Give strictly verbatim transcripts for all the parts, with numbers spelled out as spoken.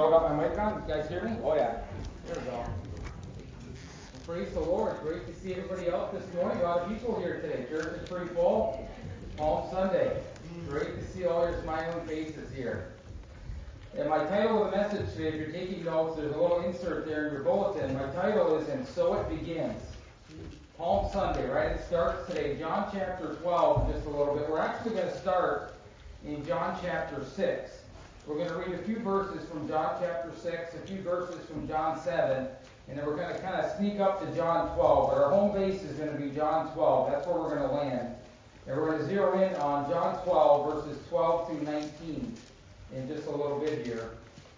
sure I got my mic on. You guys hear me? Oh yeah. There we go. Well, praise the Lord. Great to see everybody out this morning. A lot of people here today. Church is pretty full. Palm Sunday. Great to see all your smiling faces here. And my title of the message today, if you're taking notes, there's a little insert there in your bulletin. My title is, And So It Begins. Palm Sunday, right? It starts today. John chapter twelve in just a little bit. We're actually going to start in John chapter six. We're going to read a few verses from John chapter six, a few verses from John seven, and then we're going to kind of sneak up to John twelve. But our home base is going to be John twelve. That's where we're going to land. And we're going to zero in on John twelve, verses twelve through nineteen in just a little bit here.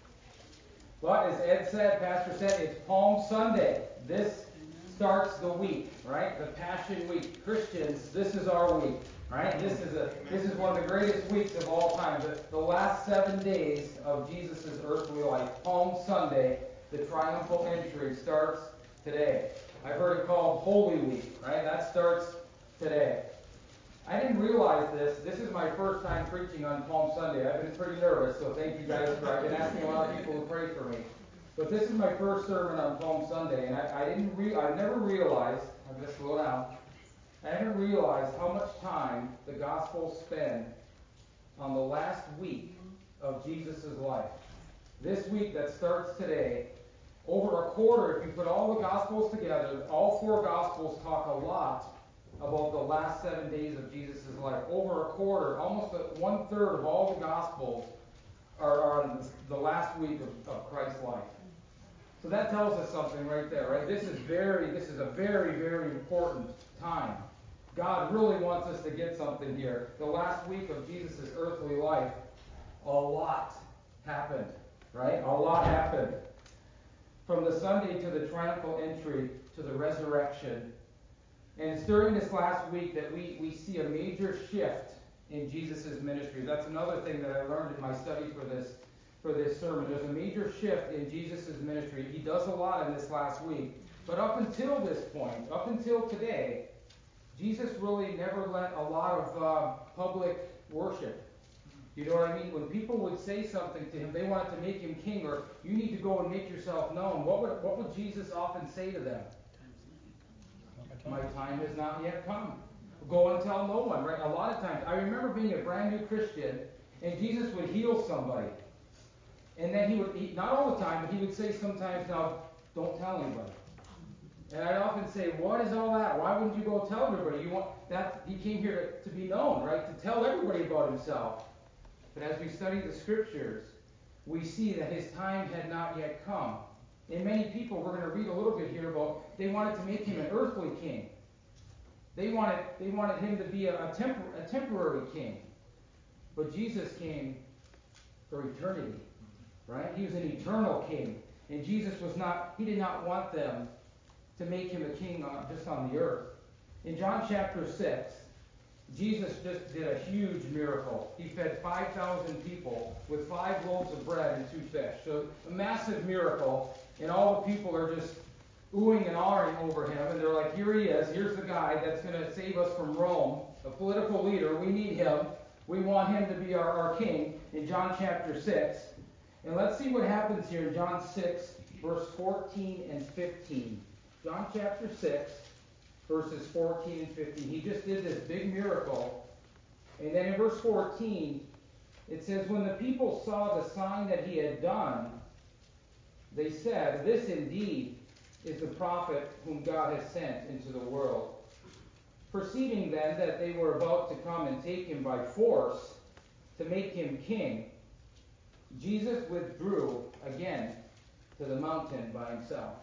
But as Ed said, Pastor said, it's Palm Sunday. This starts the week, right? The Passion Week. Christians, this is our week. Right? This is a this is one of the greatest weeks of all time. The, the last seven days of Jesus' earthly life. Palm Sunday, the triumphal entry, starts today. I've heard it called Holy Week, right? That starts today. I didn't realize this. This is my first time preaching on Palm Sunday. I've been pretty nervous, so thank you guys for I've been asking a lot of people to pray for me. But this is my first sermon on Palm Sunday, and I, I didn't re I never realized, I'm going to slow down. I haven't realized how much time the Gospels spend on the last week of Jesus' life. This week that starts today, over a quarter, if you put all the Gospels together, all four Gospels talk a lot about the last seven days of Jesus' life. Over a quarter, almost a, one third of all the Gospels are, are on the last week of, of Christ's life. So that tells us something right there, right? This is very, this is a very, very important time. God really wants us to get something here. The last week of Jesus' earthly life, a lot happened, right? A lot happened. From the Sunday to the triumphal entry to the resurrection. And it's during this last week that we, we see a major shift in Jesus' ministry. That's another thing that I learned in my study for this, for this sermon. There's a major shift in Jesus' ministry. He does a lot in this last week. But up until this point, up until today, Jesus really never led a lot of uh, public worship. You know what I mean? When people would say something to him, they wanted to make him king, or you need to go and make yourself known. What would, what would Jesus often say to them? My time has not yet come. Go and tell no one, right? A lot of times, I remember being a brand new Christian, and Jesus would heal somebody. And then he would, he, not all the time, but he would say sometimes, now, don't tell anybody. And I'd often say, what is all that? Why wouldn't you go tell everybody? You want that he came here to, to be known, right? To tell everybody about himself. But as we study the scriptures, we see that his time had not yet come. And many people, we're going to read a little bit here about, they wanted to make him an earthly king. They wanted, they wanted him to be a, a, tempor, a temporary king. But Jesus came for eternity, right? He was an eternal king. And Jesus was not, he did not want them to make him a king on, just on the earth. In John chapter six, Jesus just did a huge miracle. He fed five thousand people with five loaves of bread and two fish. So a massive miracle, and all the people are just oohing and ahhing over him, and they're like, here he is, here's the guy that's going to save us from Rome, a political leader. We need him. We want him to be our, our king in John chapter six. And let's see what happens here in John six, verse fourteen and fifteen. John chapter six, verses fourteen and fifteen. He just did this big miracle. And then in verse fourteen, it says, when the people saw the sign that he had done, they said, this indeed is the prophet whom God has sent into the world. Perceiving then that they were about to come and take him by force to make him king, Jesus withdrew again to the mountain by himself.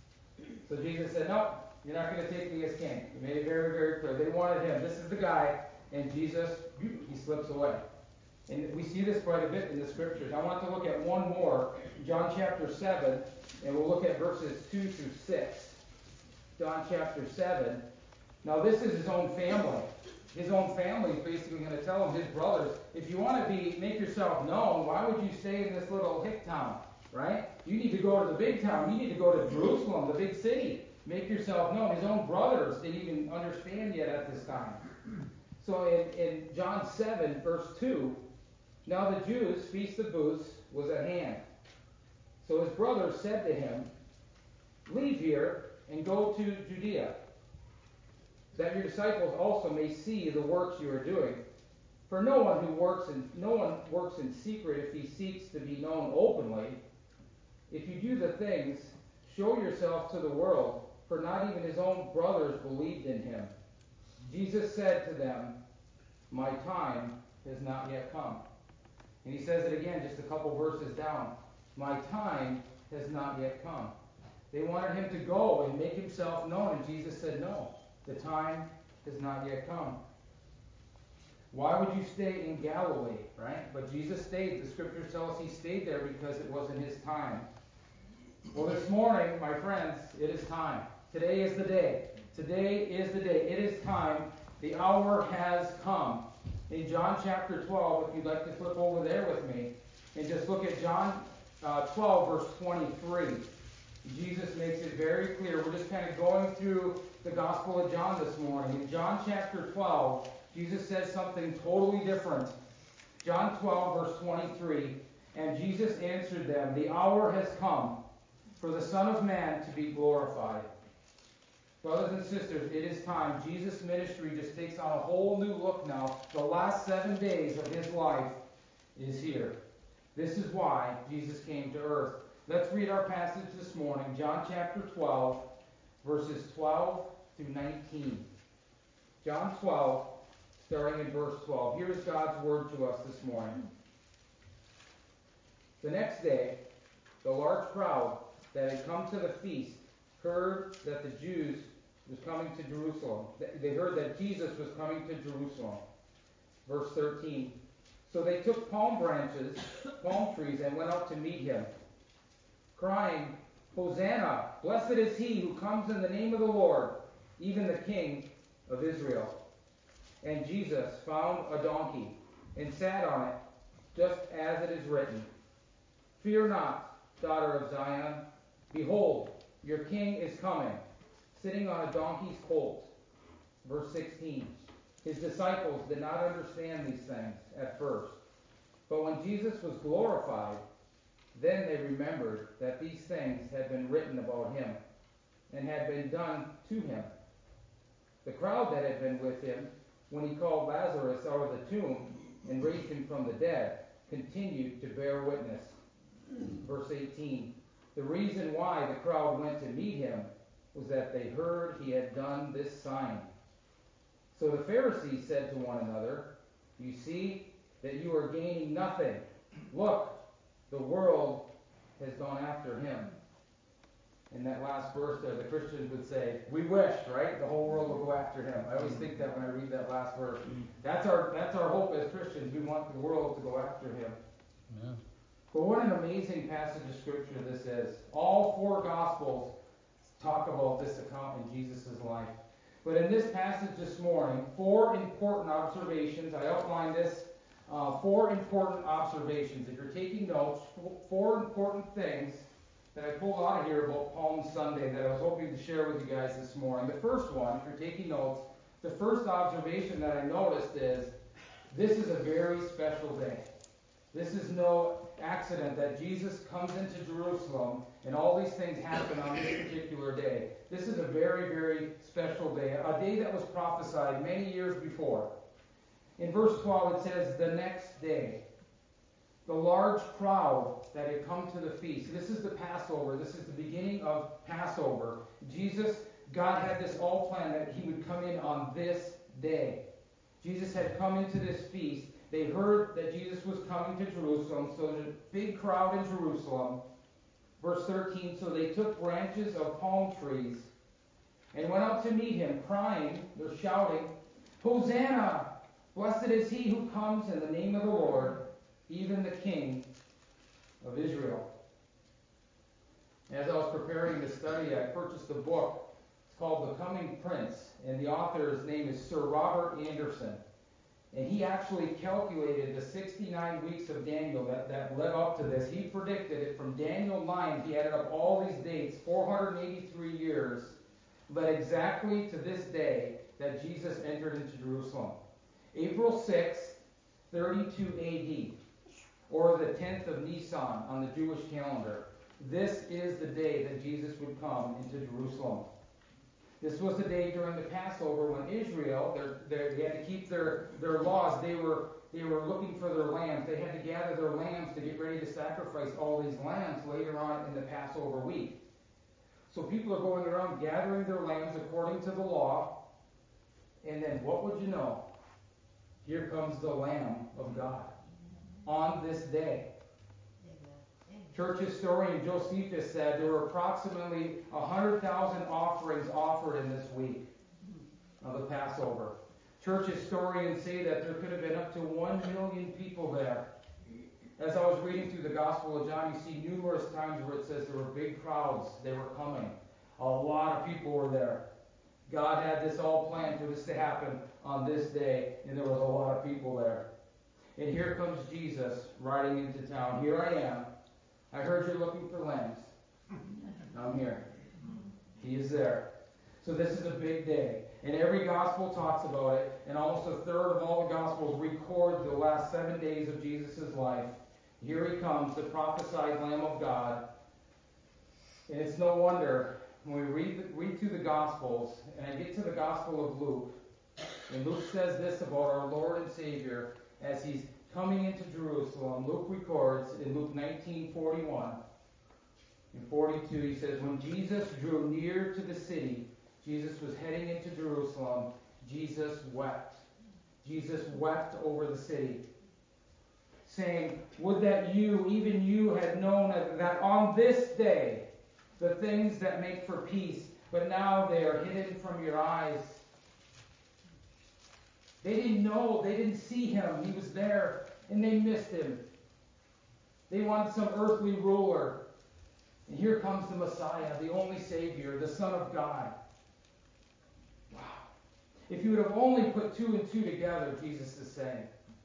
So Jesus said, no, you're not going to take me as king. He made it very, very clear. They wanted him. This is the guy. And Jesus, he slips away. And we see this quite a bit in the scriptures. I want to look at one more, John chapter seven, and we'll look at verses two through six. John chapter seven. Now this is his own family. His own family is basically going to tell him, his brothers, if you want to be make yourself known, why would you stay in this little hick town? Right? You need to go to the big town. You need to go to Jerusalem, the big city. Make yourself known. His own brothers didn't even understand yet at this time. So in, in John seven, verse two, now the Jews' feast of booths was at hand. So his brothers said to him, "Leave here and go to Judea, that your disciples also may see the works you are doing. For no one who works in no one works in secret if he seeks to be known openly. If you do the things, show yourself to the world, for not even his own brothers believed in him." Jesus said to them, "My time has not yet come." And he says it again just a couple verses down. "My time has not yet come." They wanted him to go and make himself known, and Jesus said, "No, the time has not yet come." Why would you stay in Galilee, right? But Jesus stayed. The scriptures tell us he stayed there because it wasn't his time. Well, this morning, my friends, it is time. Today is the day. Today is the day. It is time. The hour has come. In John chapter twelve, if you'd like to flip over there with me, and just look at John uh, twelve, verse twenty-three. Jesus makes it very clear. We're just kind of going through the Gospel of John this morning. In John chapter twelve, Jesus says something totally different. John twelve, verse twenty-three, "And Jesus answered them, 'The hour has come for the Son of Man to be glorified.'" Brothers and sisters, it is time. Jesus' ministry just takes on a whole new look now. The last seven days of his life is here. This is why Jesus came to earth. Let's read our passage this morning, John chapter twelve, verses twelve through nineteen. John twelve, starting in verse twelve. Here is God's word to us this morning. "The next day, the large crowd that had come to the feast heard that the Jews was coming to Jerusalem. They heard that Jesus was coming to Jerusalem. Verse thirteen. "So they took palm branches, palm trees, and went up to meet him, crying, 'Hosanna! Blessed is he who comes in the name of the Lord, even the King of Israel.' And Jesus found a donkey and sat on it, just as it is written, 'Fear not, daughter of Zion. Behold, your king is coming, sitting on a donkey's colt.'" Verse sixteen. "His disciples did not understand these things at first. But when Jesus was glorified, then they remembered that these things had been written about him and had been done to him. The crowd that had been with him when he called Lazarus out of the tomb and raised him from the dead continued to bear witness." Verse eighteen. "The reason why the crowd went to meet him was that they heard he had done this sign. So the Pharisees said to one another, 'You see that you are gaining nothing. Look, the world has gone after him.'" In that last verse there, the Christians would say, "We wish, right? The whole world will go after him." I always think that when I read that last verse. That's our that's our hope as Christians. We want the world to go after him. Yeah. But what an amazing passage of Scripture this is. All four Gospels talk about this account in Jesus' life. But in this passage this morning, four important observations. I outlined this. Uh, four important observations. If you're taking notes, four important things that I pulled out of here about Palm Sunday that I was hoping to share with you guys this morning. The first one, if you're taking notes, the first observation that I noticed is this is a very special day. This is no accident that Jesus comes into Jerusalem and all these things happen on this particular day. This is a very, very special day, a day that was prophesied many years before. In verse twelve it says, "The next day." The large crowd that had come to the feast. This is the Passover. This is the beginning of Passover. Jesus, God had this all planned that he would come in on this day. Jesus had come into this feast. They heard that Jesus was coming to Jerusalem, so there's a big crowd in Jerusalem. Verse thirteen, "So they took branches of palm trees and went up to meet him, crying," they're shouting, "Hosanna! Blessed is he who comes in the name of the Lord, even the King of Israel." As I was preparing this study, I purchased a book. It's called The Coming Prince, and the author's name is Sir Robert Anderson. And he actually calculated the sixty-nine weeks of Daniel that, that led up to this. He predicted it from Daniel nine. He added up all these dates, four hundred eighty-three years, led exactly to this day that Jesus entered into Jerusalem. April sixth, thirty-two A D, or the tenth of Nisan on the Jewish calendar. This is the day that Jesus would come into Jerusalem. This was the day during the Passover when Israel, they're, they're, they had to keep their, their laws. They were, they were looking for their lambs. They had to gather their lambs to get ready to sacrifice all these lambs later on in the Passover week. So people are going around gathering their lambs according to the law. And then what would you know? Here comes the Lamb of God on this day. Church historian Josephus said there were approximately one hundred thousand offerings offered in this week of the Passover. Church historians say that there could have been up to one million people there. As I was reading through the Gospel of John, you see numerous times where it says there were big crowds. They were coming. A lot of people were there. God had this all planned for this to happen on this day, and there was a lot of people there. And here comes Jesus riding into town. Here I am. I heard you're looking for lambs. I'm here. He is there. So this is a big day. And every gospel talks about it. And almost a third of all the gospels record the last seven days of Jesus' life. Here he comes, the prophesied Lamb of God. And it's no wonder when we read, read through the gospels, and I get to the Gospel of Luke, and Luke says this about our Lord and Savior as he's coming into Jerusalem. Luke records in Luke nineteen forty-one and forty-two, he says, when Jesus drew near to the city, Jesus was heading into Jerusalem, Jesus wept. Jesus wept over the city, saying, would that you, even you, had known that on this day, the things that make for peace, but now they are hidden from your eyes. They didn't know, they didn't see him. He was there, and they missed him. They wanted some earthly ruler. And here comes the Messiah, the only Savior, the Son of God. Wow. If you would have only put two and two together, Jesus is saying.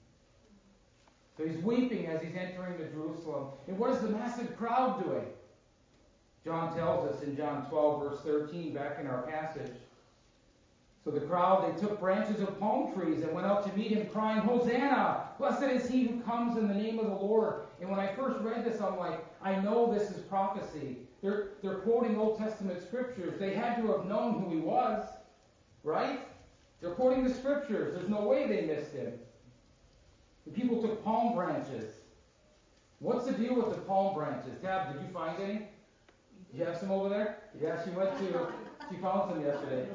So he's weeping as he's entering the Jerusalem. And what is the massive crowd doing? John tells us in John twelve, verse thirteen, back in our passage. So the crowd, they took branches of palm trees and went out to meet him, crying, Hosanna! Blessed is he who comes in the name of the Lord. And when I first read this, I'm like, I know this is prophecy. They're, they're quoting Old Testament scriptures. They had to have known who he was, right? They're quoting the scriptures. There's no way they missed him. The people took palm branches. What's the deal with the palm branches? Tab, did you find any? Did you have some over there? Yeah, she went to, she found some yesterday.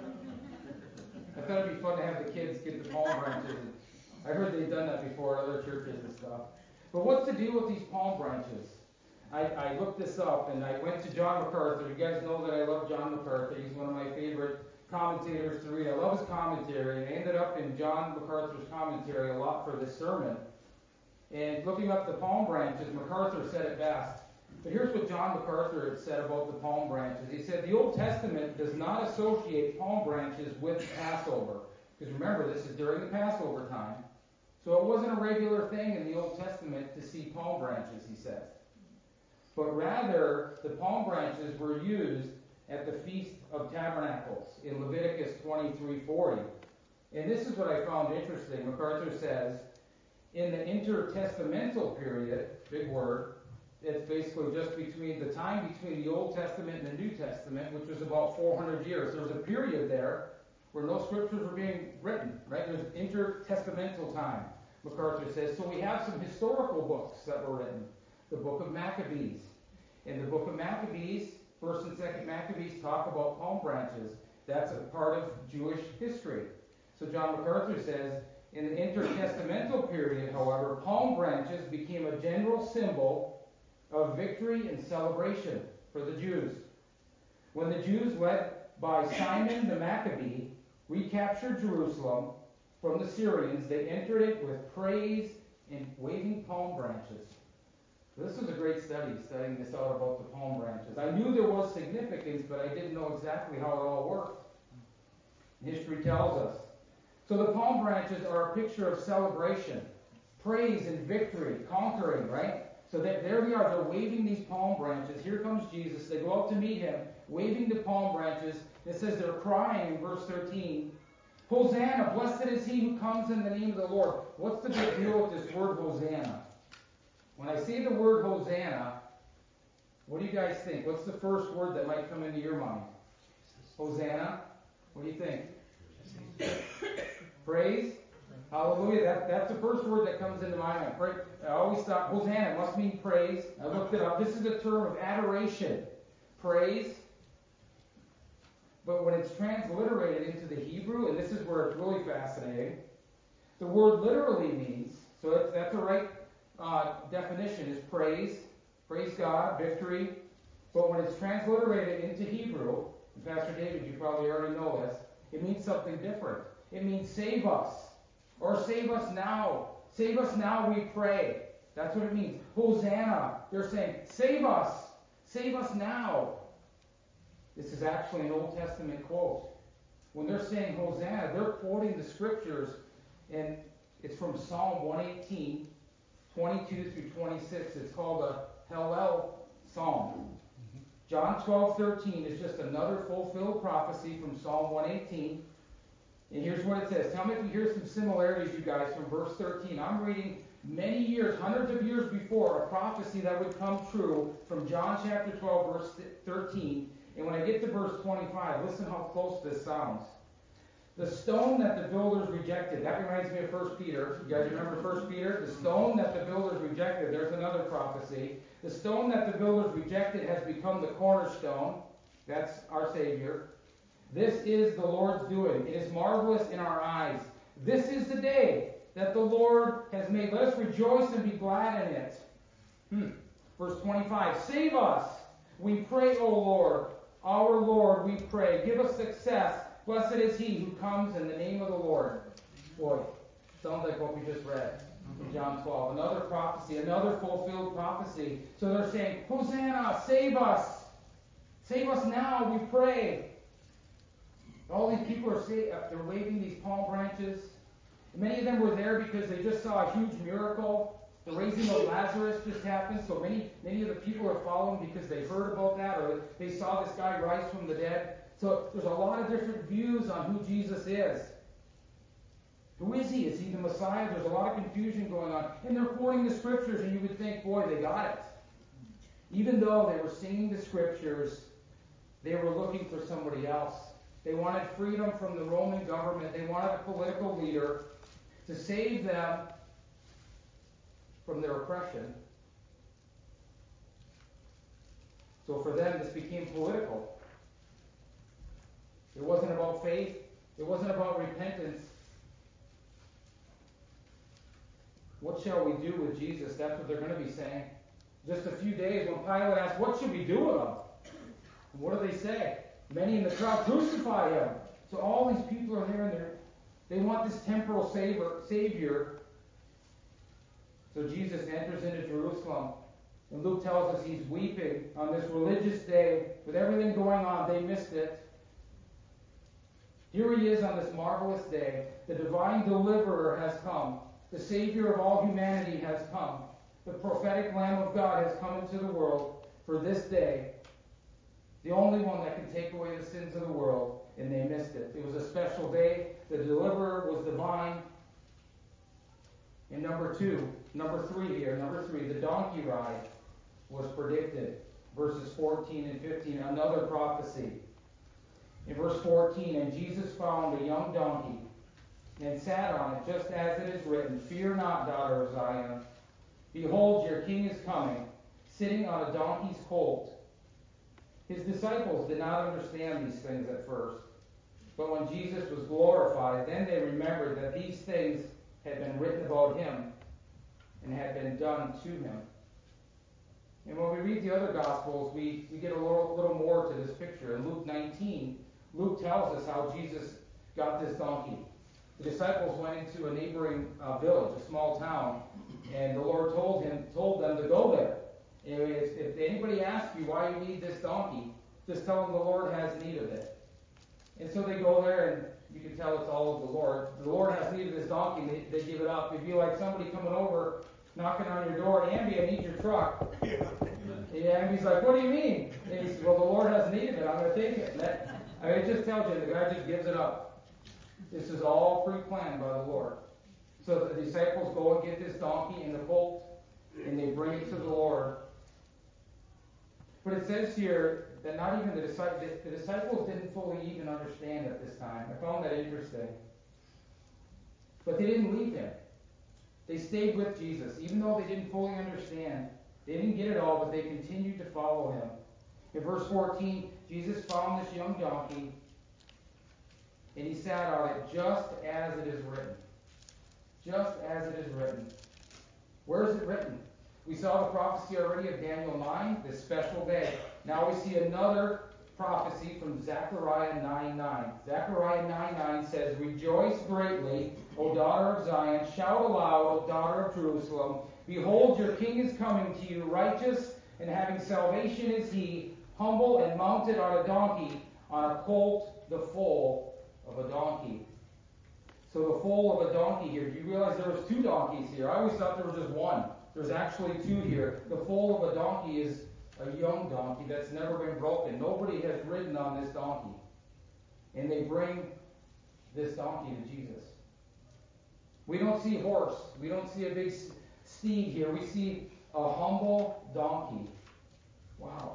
I thought it'd be fun to have the kids get the palm branches. I heard they've done that before at other churches and stuff. But what's the deal with these palm branches? I, I looked this up, and I went to John MacArthur. You guys know that I love John MacArthur. He's one of my favorite commentators to read. I love his commentary, and I ended up in John MacArthur's commentary a lot for this sermon. And looking up the palm branches, MacArthur said it best. But here's what John MacArthur had said about the palm branches. He said, the Old Testament does not associate palm branches with Passover. Because remember, this is during the Passover time. So it wasn't a regular thing in the Old Testament to see palm branches, he says. But rather, the palm branches were used at the Feast of Tabernacles in Leviticus twenty-three forty. And this is what I found interesting. MacArthur says, in the intertestamental period, big word, it's basically just between the time between the Old Testament and the New Testament, which was about four hundred years. There was a period there where no scriptures were being written, right? There's intertestamental time, MacArthur says. So we have some historical books that were written. The book of Maccabees. In the book of Maccabees, First and Second Maccabees talk about palm branches. That's a part of Jewish history. So John MacArthur says, in the intertestamental period, however, palm branches became a general symbol of victory and celebration for the Jews. When the Jews, led by Simon the Maccabee, recaptured Jerusalem from the Syrians, they entered it with praise and waving palm branches. So this was a great study, studying this out about the palm branches. I knew there was significance, but I didn't know exactly how it all worked. History tells us. So the palm branches are a picture of celebration, praise and victory, conquering, right? So that there they are, they're waving these palm branches. Here comes Jesus. They go out to meet him, waving the palm branches. It says they're crying in verse thirteen, Hosanna, blessed is he who comes in the name of the Lord. What's the big deal with this word Hosanna? When I say the word Hosanna, What do you guys think? What's the first word that might come into your mind? Hosanna? What do you think? Praise? Hallelujah. That, that's the first word that comes into my mind. Pray, I always thought Hosanna must mean praise. I looked it up. This is a term of adoration. Praise. But when it's transliterated into the Hebrew, and this is where it's really fascinating, the word literally means, so it's, that's the right uh, definition, is praise, praise God, victory. But when it's transliterated into Hebrew, and Pastor David, you probably already know this, it means something different. It means save us, or save us now. Save us now, we pray. That's what it means. Hosanna. They're saying, save us. Save us now. This is actually an Old Testament quote. When they're saying Hosanna, they're quoting the scriptures, and it's from Psalm one eighteen, twenty-two through twenty-six. It's called a Hallel Psalm. John twelve thirteen is just another fulfilled prophecy from Psalm one eighteen. And here's what it says. Tell me if you hear some similarities, you guys, from verse thirteen. I'm reading many years, hundreds of years before, a prophecy that would come true from John chapter twelve, verse thirteen. And when I get to verse twenty-five, listen how close this sounds. The stone that the builders rejected. That reminds me of First Peter. You guys remember First Peter? The stone that the builders rejected. There's another prophecy. The stone that the builders rejected has become the cornerstone. That's our Savior. This is the Lord's doing. It is marvelous in our eyes. This is the day that the Lord has made. Let us rejoice and be glad in it. Hmm. Verse twenty-five. Save us, we pray, O Lord. Our Lord, we pray. Give us success. Blessed is he who comes in the name of the Lord. Boy, sounds like what we just read from John twelve. Another prophecy, another fulfilled prophecy. So they're saying, Hosanna, save us. Save us now, we pray. All these people are say, they're waving these palm branches. Many of them were there because they just saw a huge miracle. The raising of Lazarus just happened, so many many of the people are following because they heard about that, or they saw this guy rise from the dead. So there's a lot of different views on who Jesus is. Who is he? Is he the Messiah? There's a lot of confusion going on. And they're quoting the scriptures, and you would think, boy, they got it. Even though they were singing the scriptures, they were looking for somebody else. They wanted freedom from the Roman government. They wanted a political leader to save them from their oppression. So for them, this became political. It wasn't about faith. It wasn't about repentance. What shall we do with Jesus? That's what they're going to be saying. Just a few days when Pilate asked, what should we do with him? And what do they say? Many in the crowd, crucify him. So all these people are there and they're, they want this temporal savior, savior. So Jesus enters into Jerusalem. And Luke tells us he's weeping on this religious day. With everything going on, they missed it. Here he is on this marvelous day. The divine deliverer has come. The Savior of all humanity has come. The prophetic Lamb of God has come into the world for this day. The only one that can take away the sins of the world. And they missed it. It was a special day. The deliverer was divine. And number two, number three here, number three, the donkey ride was predicted. Verses fourteen and fifteen, another prophecy. In verse fourteen, and Jesus found a young donkey and sat on it, just as it is written, fear not, daughter of Zion. Behold, your king is coming, sitting on a donkey's colt. His disciples did not understand these things at first. But when Jesus was glorified, then they remembered that these things had been written about him and had been done to him. And when we read the other Gospels, we, we get a little, little more to this picture. In Luke nineteen, Luke tells us how Jesus got this donkey. The disciples went into a neighboring uh, village, a small town, and the Lord told him, told them to go there. And if, if anybody asks you why you need this donkey, just tell them the Lord has need of it. And so they go there, and you can tell it's all of the Lord. The Lord has need of this donkey, and they, they give it up. It'd be like somebody coming over, knocking on your door, Amby, I need your truck. Yeah. And Amby's like, what do you mean? And he says, well, the Lord has need of it. I'm going to take it. And that, I mean, it just tells you, the guy just gives it up. This is all pre-planned by the Lord. So the disciples go and get this donkey and the colt, and they bring it to the Lord. But it says here that not even the disciples, the disciples didn't fully even understand at this time. I found that interesting. But they didn't leave him. They stayed with Jesus. Even though they didn't fully understand, they didn't get it all, but they continued to follow him. In verse fourteen, Jesus found this young donkey, and he sat on it just as it is written. Just as it is written. Where is it written? We saw the prophecy already of Daniel nine, this special day. Now we see another prophecy from Zechariah nine nine. Zechariah nine nine says, Rejoice greatly, O daughter of Zion. Shout aloud, O daughter of Jerusalem. Behold, your king is coming to you, righteous and having salvation is he, humble and mounted on a donkey, on a colt, the foal of a donkey. So the foal of a donkey here. Do you realize there was two donkeys here? I always thought there was just one. There's actually two here. The foal of a donkey is a young donkey that's never been broken. Nobody has ridden on this donkey. And they bring this donkey to Jesus. We don't see horse. We don't see a big steed here. We see a humble donkey. Wow.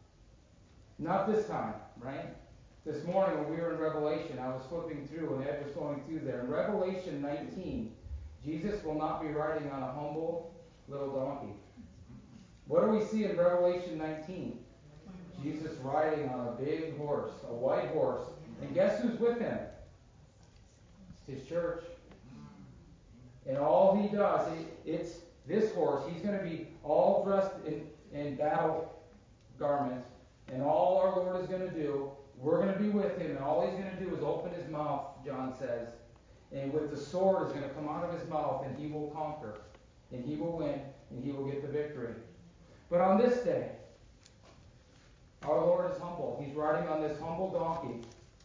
Not this time, right? This morning when we were in Revelation, I was flipping through and Ed was going through there. In Revelation nineteen, Jesus will not be riding on a humble little donkey. What do we see in Revelation nineteen? Jesus riding on a big horse, a white horse. And guess who's with him? It's his church. And all he does, it, it's this horse. He's going to be all dressed in, in battle garments. And all our Lord is going to do, we're going to be with him. And all he's going to do is open his mouth, John says. And with the sword is going to come out of his mouth, and he will conquer. And he will win, and he will get the victory. But on this day, our Lord is humble. He's riding on this humble donkey.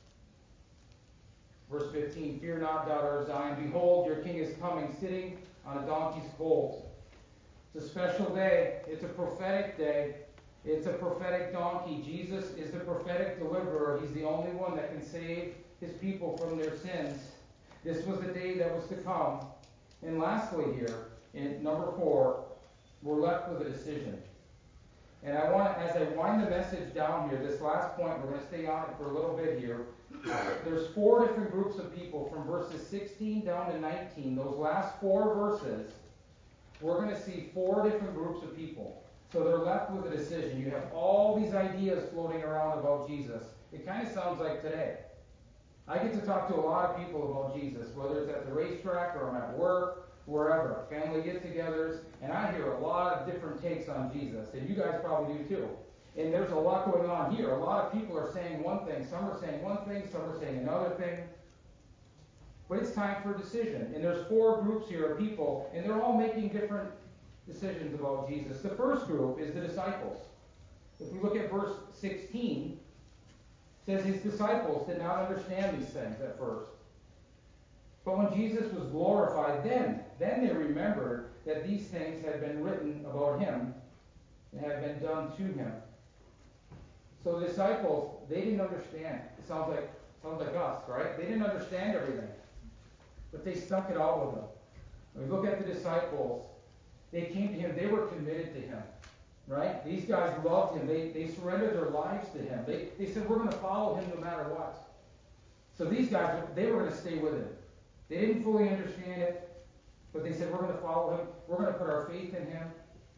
Verse fifteen, Fear not, daughter of Zion. Behold, your king is coming, sitting on a donkey's colt. It's a special day. It's a prophetic day. It's a prophetic donkey. Jesus is the prophetic deliverer. He's the only one that can save his people from their sins. This was the day that was to come. And lastly here, in number four, we're left with a decision. And I want to, as I wind the message down here, this last point, we're going to stay on it for a little bit here. There's four different groups of people from verses sixteen down to nineteen. Those last four verses, we're going to see four different groups of people. So they're left with a decision. You have all these ideas floating around about Jesus. It kind of sounds like today. I get to talk to a lot of people about Jesus, whether it's at the racetrack or I'm at work, wherever, family get-togethers, and I hear a lot of different takes on Jesus, and you guys probably do too. And there's a lot going on here. A lot of people are saying one thing. Some are saying one thing, some are saying another thing. But it's time for a decision. And there's four groups here of people, and they're all making different decisions about Jesus. The first group is the disciples. If we look at verse sixteen, it says his disciples did not understand these things at first. But when Jesus was glorified, then, then they remembered that these things had been written about him and had been done to him. So the disciples, they didn't understand. It sounds like sounds like us, right? They didn't understand everything. But they stuck it out with him. When we look at the disciples, they came to him. They were committed to him. Right? These guys loved him. They, they surrendered their lives to him. They, they said, we're going to follow him no matter what. So these guys, they were going to stay with him. They didn't fully understand it, but they said, we're going to follow him. We're going to put our faith in him.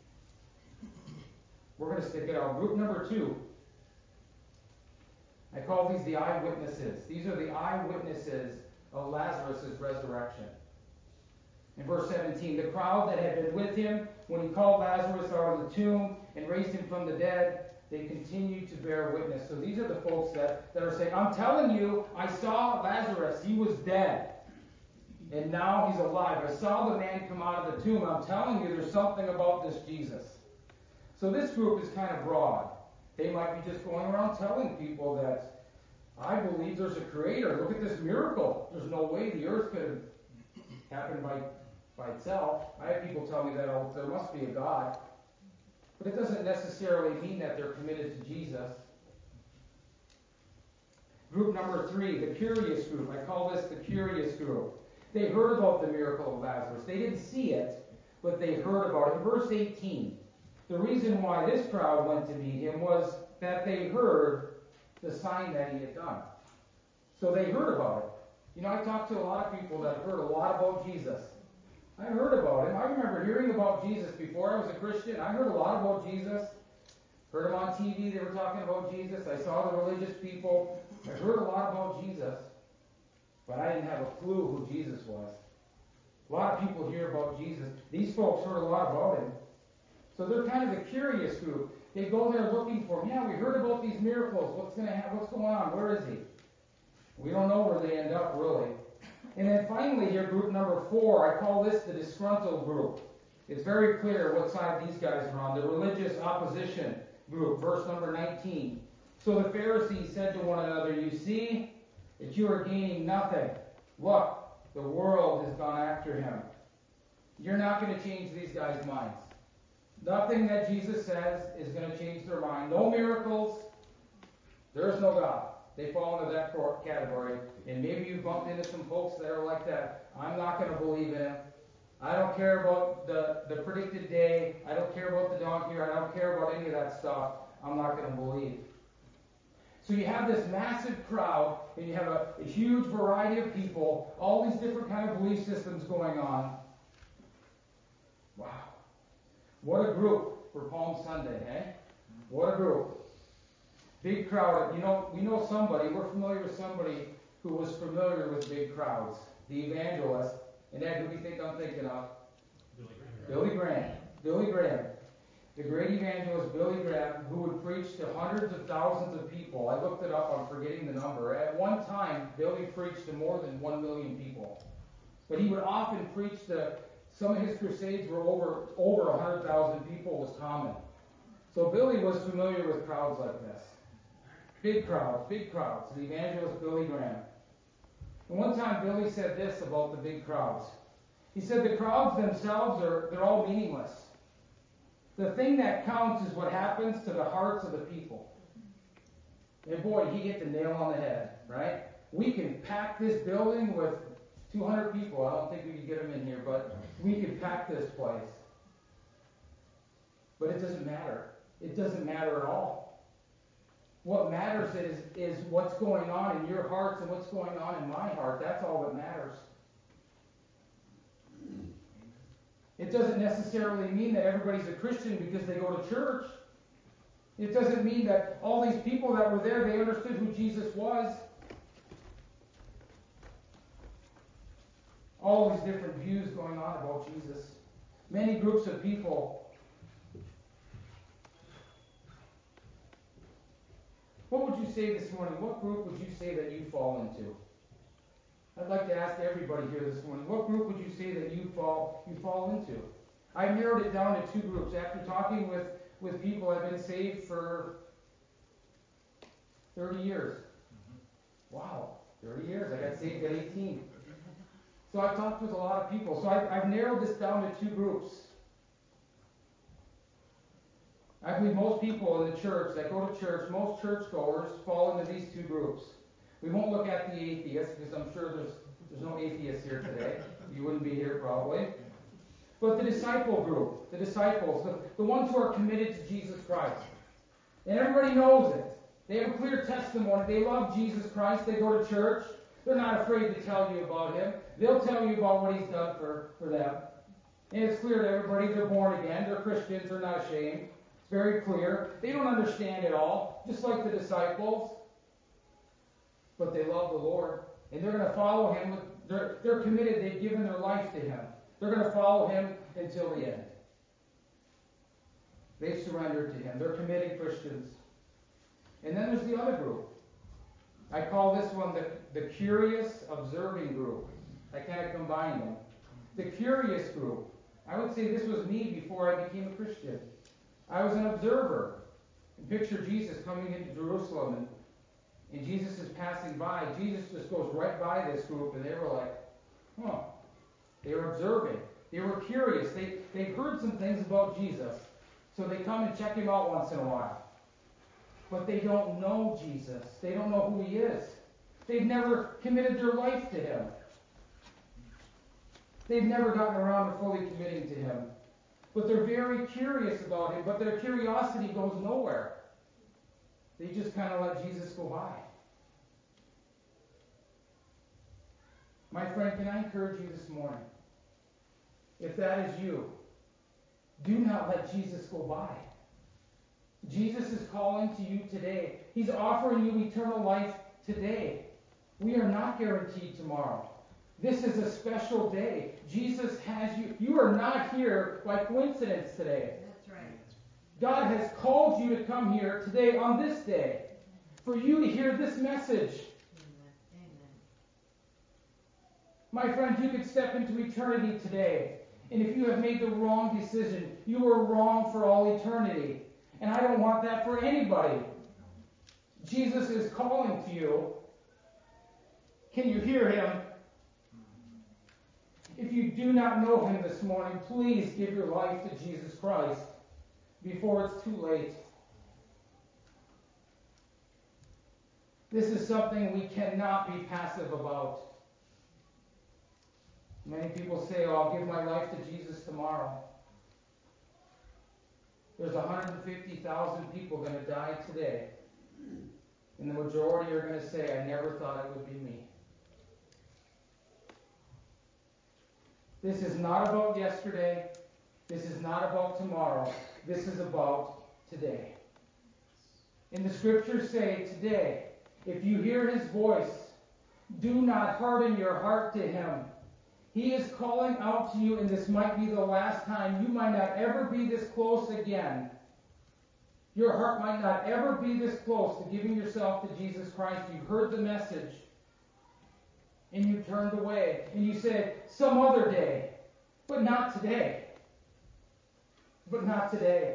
We're going to stick it out. Group number two, I call these the eyewitnesses. These are the eyewitnesses of Lazarus' resurrection. In verse seventeen, the crowd that had been with him when he called Lazarus out of the tomb and raised him from the dead, they continued to bear witness. So these are the folks that, that are saying, I'm telling you, I saw Lazarus. He was dead. And now he's alive. I saw the man come out of the tomb. I'm telling you, there's something about this Jesus. So this group is kind of broad. They might be just going around telling people that I believe there's a creator. Look at this miracle. There's no way the earth could happen by, by itself. I have people tell me that oh, there must be a God. But it doesn't necessarily mean that they're committed to Jesus. Group number three, the curious group. I call this the curious group. They heard about the miracle of Lazarus. They didn't see it, but they heard about it. In verse eighteen, the reason why this crowd went to meet him was that they heard the sign that he had done. So they heard about it. You know, I talked to a lot of people that have heard a lot about Jesus. I heard about him. I remember hearing about Jesus before I was a Christian. I heard a lot about Jesus. Heard him on T V. They were talking about Jesus. I saw the religious people. I heard a lot about Jesus. But I didn't have a clue who Jesus was. A lot of people hear about Jesus. These folks heard a lot about him. So they're kind of the curious group. They go there looking for him. Yeah, we heard about these miracles. What's going to happen? What's going on? Where is he? We don't know where they end up, really. And then finally here, group number four, I call this the disgruntled group. It's very clear what side these guys are on. The religious opposition group, verse number nineteen. So the Pharisees said to one another, you see that you are gaining nothing. Look, the world has gone after him. You're not going to change these guys' minds. Nothing that Jesus says is going to change their mind. No miracles. There's no God. They fall into that category. And maybe you bumped into some folks that are like that. I'm not going to believe in him. I don't care about the, the predicted day. I don't care about the donkey. I don't care about any of that stuff. I'm not going to believe. So you have this massive crowd, and you have a, a huge variety of people, all these different kind of belief systems going on. Wow. What a group for Palm Sunday, eh? What a group. Big crowd. You know, we know somebody, we're familiar with somebody who was familiar with big crowds. The evangelist. And Ed, who do you think I'm thinking of? Billy Graham. Billy Graham. Billy Graham. The great evangelist Billy Graham, who would preach to hundreds of thousands of people. I looked it up, I'm forgetting the number. At one time, Billy preached to more than one million people. But he would often preach to, some of his crusades were over, over one hundred thousand people was common. So Billy was familiar with crowds like this. Big crowds, big crowds. The evangelist Billy Graham. And one time Billy said this about the big crowds. He said the crowds themselves are they're all meaningless. The thing that counts is what happens to the hearts of the people. And boy, he hit the nail on the head, right? We can pack this building with two hundred people. I don't think we could get them in here, but we could pack this place. But it doesn't matter. It doesn't matter at all. What matters is, is what's going on in your hearts and what's going on in my heart. That's all that matters. It doesn't necessarily mean that everybody's a Christian because they go to church. It doesn't mean that all these people that were there, they understood who Jesus was. All these different views going on about Jesus. Many groups of people. What would you say this morning? What group would you say that you fall into? I'd like to ask everybody here this morning, what group would you say that you fall you fall into? I narrowed it down to two groups. After talking with, with people, I've been saved for thirty years. Wow, thirty years. I got saved at eighteen. So I've talked with a lot of people. So I've, I've narrowed this down to two groups. I believe most people in the church that go to church, most churchgoers fall into these two groups. We won't look at the atheists because I'm sure there's there's no atheists here today. You wouldn't be here probably. But the disciple group, the disciples, the, the ones who are committed to Jesus Christ. And everybody knows it. They have a clear testimony. They love Jesus Christ. They go to church. They're not afraid to tell you about him. They'll tell you about what he's done for, for them. And it's clear to everybody they're born again. They're Christians. They're not ashamed. It's very clear. They don't understand it all, just like the disciples. But they love the Lord. And they're going to follow him. With, they're, they're committed. They've given their life to him. They're going to follow him until the end. They've surrendered to him. They're committed Christians. And then there's the other group. I call this one the, the curious observing group. I kind of combine them. The curious group. I would say this was me before I became a Christian. I was an observer. And picture Jesus coming into Jerusalem and And Jesus is passing by. Jesus just goes right by this group, and they were like, huh. They were observing. They were curious. They, they've heard some things about Jesus, so they come and check him out once in a while. But they don't know Jesus. They don't know who he is. They've never committed their life to him. They've never gotten around to fully committing to him. but they're very curious about him, but their curiosity goes nowhere. They just kind of let Jesus go by. My friend, can I encourage you this morning? If that is you, do not let Jesus go by. Jesus is calling to you today. He's offering you eternal life today. We are not guaranteed tomorrow. This is a special day. Jesus has you. You are not here by coincidence today. That's right. God has called you to come here today on this day for you to hear this message. Amen. My friend, you could step into eternity today. And if you have made the wrong decision, you are wrong for all eternity. And I don't want that for anybody. Jesus is calling to you. Can you hear him? If you do not know him this morning, please give your life to Jesus Christ before it's too late. This is something we cannot be passive about. Many people say, oh, I'll give my life to Jesus tomorrow. There's one hundred fifty thousand people going to die today. And the majority are going to say, I never thought it would be me. This is not about yesterday. This is not about tomorrow. This is about today. And the scriptures say today, if you hear his voice, do not harden your heart to him. He is calling out to you, and this might be the last time. You might not ever be this close again. Your heart might not ever be this close to giving yourself to Jesus Christ. You heard the message, and you turned away, and you said, some other day, but not today. But not today.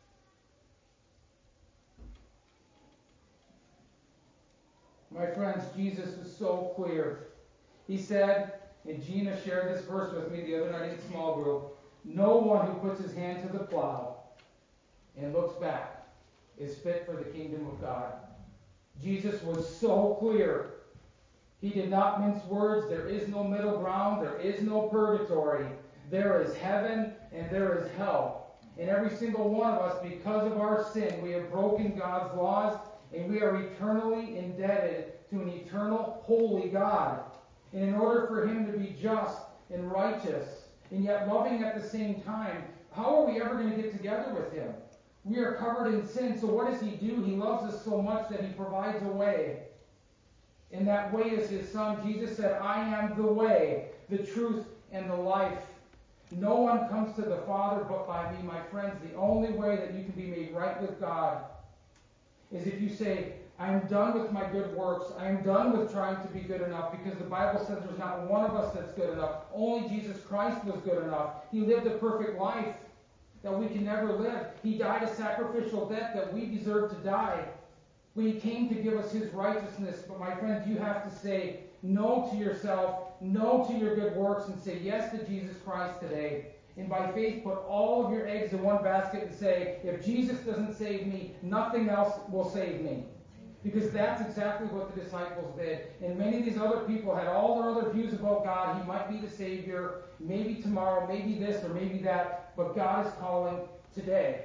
My friends, Jesus was so clear. He said, and Gina shared this verse with me the other night in small group, no one who puts his hand to the plow and looks back is fit for the kingdom of God. Jesus was so clear. He did not mince words. There is no middle ground. There is no purgatory. There is heaven and there is hell. And every single one of us, because of our sin, we have broken God's laws, and we are eternally indebted to an eternal, holy God. And in order for him to be just and righteous, and yet loving at the same time, how are we ever going to get together with him? We are covered in sin, so what does he do? He loves us so much that he provides a way. And that way is his son. Jesus said, I am the way, the truth, and the life. No one comes to the Father but by me, my friends. The only way that you can be made right with God is if you say, I am done with my good works. I am done with trying to be good enough, because the Bible says there's not one of us that's good enough. Only Jesus Christ was good enough. He lived a perfect life that we can never live. He died a sacrificial death that we deserve to die. But he came to give us his righteousness. But my friends, you have to say no to yourself, no to your good works, and say yes to Jesus Christ today. And by faith, put all of your eggs in one basket and say, if Jesus doesn't save me, nothing else will save me. Because that's exactly what the disciples did. And many of these other people had all their other views about God. He might be the Savior, maybe tomorrow, maybe this, or maybe that. But God is calling today.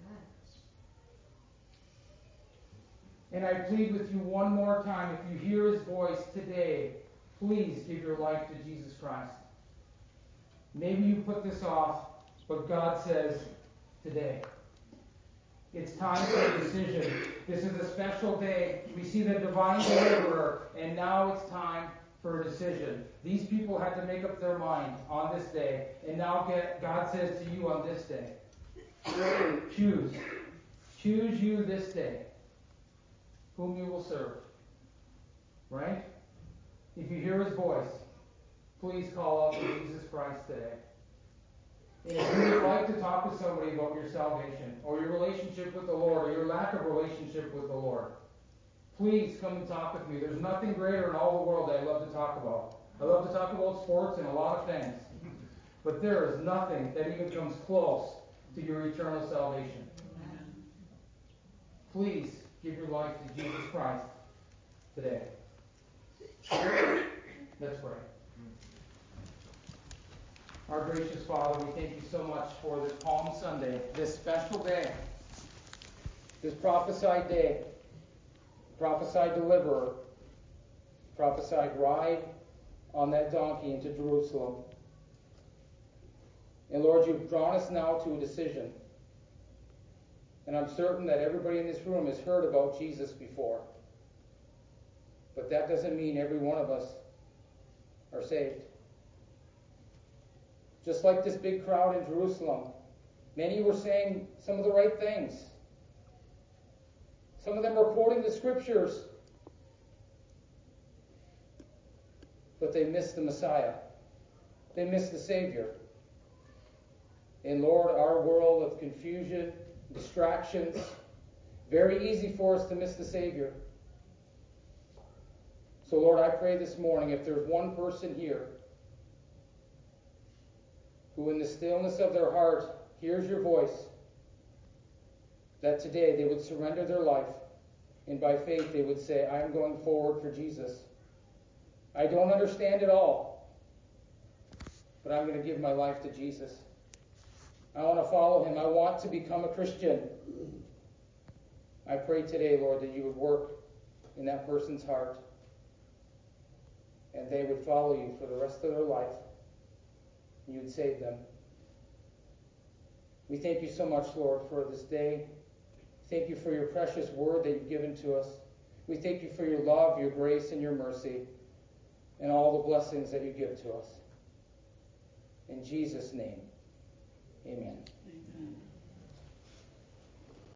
And I plead with you one more time, if you hear his voice today, please give your life to Jesus Christ. Maybe you put this off, but God says today. It's time for a decision. This is a special day. We see the divine deliverer, and now it's time for a decision. These people had to make up their mind on this day, and now get, God says to you on this day, choose. Choose you this day whom you will serve. Right? If you hear his voice, please call out to Jesus Christ today. And if you would like to talk to somebody about your salvation, or your relationship with the Lord, or your lack of relationship with the Lord, please come and talk with me. There's nothing greater in all the world that I love to talk about. I love to talk about sports and a lot of things. But there is nothing that even comes close to your eternal salvation. Please give your life to Jesus Christ today. Let's pray. Our gracious Father, we thank you so much for this Palm Sunday, this special day, this prophesied day, prophesied deliverer, prophesied ride on that donkey into Jerusalem. And Lord, you've drawn us now to a decision. And I'm certain that everybody in this room has heard about Jesus before. But that doesn't mean every one of us are saved. Just like this big crowd in Jerusalem, many were saying some of the right things. Some of them were quoting the scriptures. But they missed the Messiah. They missed the Savior. And Lord, our world of confusion, distractions, very easy for us to miss the Savior. So Lord, I pray this morning, if there's one person here who in the stillness of their heart hears your voice, that today they would surrender their life, and by faith they would say, I am going forward for Jesus. I don't understand it all, but I'm going to give my life to Jesus. I want to follow him. I want to become a Christian. I pray today, Lord, that you would work in that person's heart, and they would follow you for the rest of their life. You would save them. We thank you so much, Lord, for this day. Thank you for your precious word that you've given to us. We thank you for your love, your grace, and your mercy, and all the blessings that you give to us. In Jesus' name, amen. Amen.